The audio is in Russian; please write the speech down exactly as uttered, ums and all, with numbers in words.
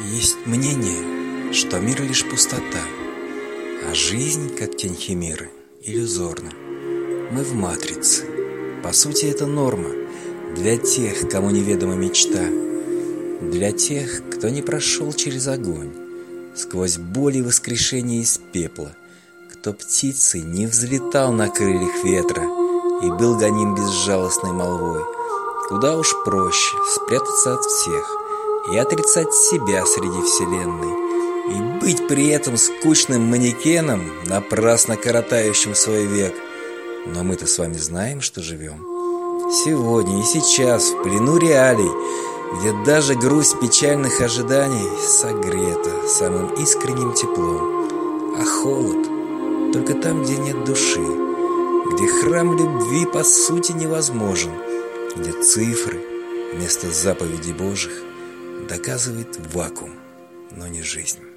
Есть мнение, что мир лишь пустота, а жизнь, как тень химеры, иллюзорна. Мы в матрице. По сути, это норма для тех, кому неведома мечта, для тех, кто не прошел через огонь, сквозь боль и воскрешение из пепла, кто птицей не взлетал на крыльях ветра и был гоним безжалостной молвой. Куда уж проще спрятаться от всех и отрицать себя среди вселенной, и быть при этом скучным манекеном, напрасно коротающим свой век. Но мы-то с вами знаем, что живем сегодня и сейчас в плену реалий, где даже грусть печальных ожиданий согрета самым искренним теплом, а холод только там, где нет души, где храм любви по сути невозможен, где цифры вместо заповедей Божьих доказывает вакуум, но не жизнь.